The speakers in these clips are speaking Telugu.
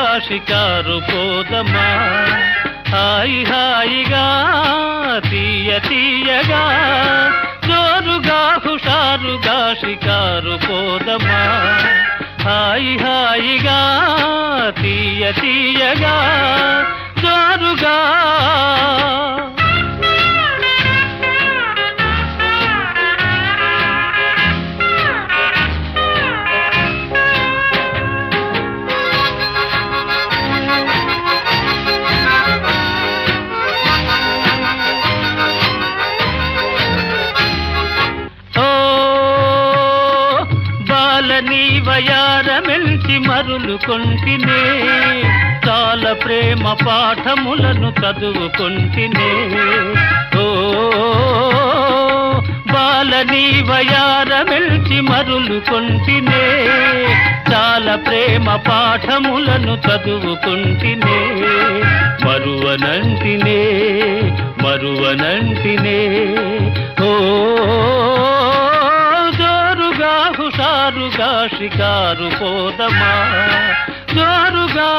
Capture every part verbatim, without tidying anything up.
షికారు పోదమా హాయి హాయిగా తీయ తీయగా జోరుగా హుషారుగా షికారు పోదమా హాయి హాయిగా తీయ తీయగా జోరుగా నీ వయారమెల్చి మరులు కొంటినే చాల ప్రేమ పాఠములను చదువుకొంటినే ఓ బాల నీ వయారమెల్చి మరులు కొంటినే చాల ప్రేమ పాఠములను చదువుకొంటినే మరువనంటినే మరువనంటినే ఓ హుషారుగా షికారు పోదమా జోరుగా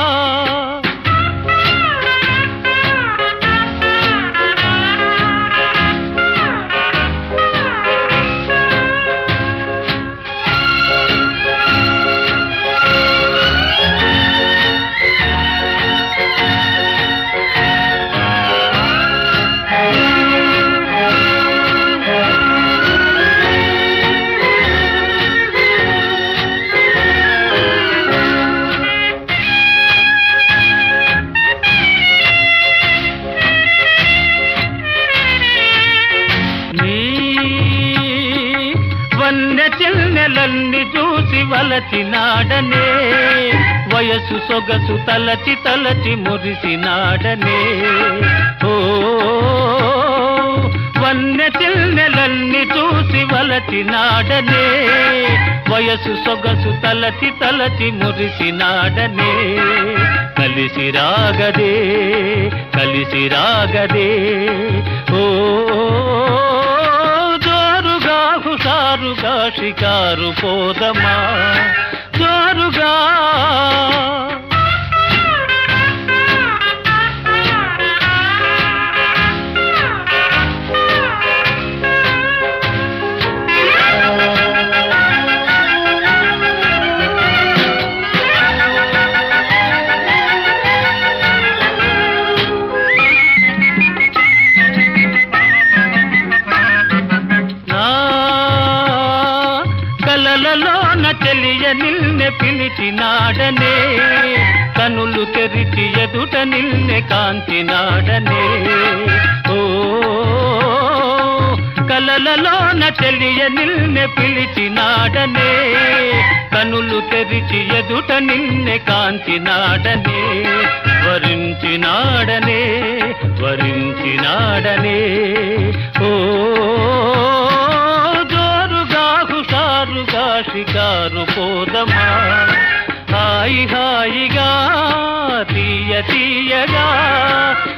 చెల్లెలన్ని చూసి వలచినాడనే వయసు సొగసు తలచి తలచి మురిసినాడనే ఓ వన్నె చెల్లెలన్ని చూసి వలచినాడనే వయసు సొగసు తలచి తలచి మురిసినాడనే కలిసి రాగదే కలిసి రాగదే ఓ హుషారుగా షికారు పోదమా జోరుగా కలలలోన చెలియ నిల్నె పిలిచినాడనే కనులు తెరిచి ఎదుట నిల్నె కాంచినాడనే ఓ కలలలోన చెలియ నిల్నె పిలిచినాడనే కనులు తెరిచి ఎదుట నిల్నె కాంచినాడనే వరించినాడనే వరించినాడనే ఓ షికారు పోదమా హాయి హాయిగా తీయ తీయగా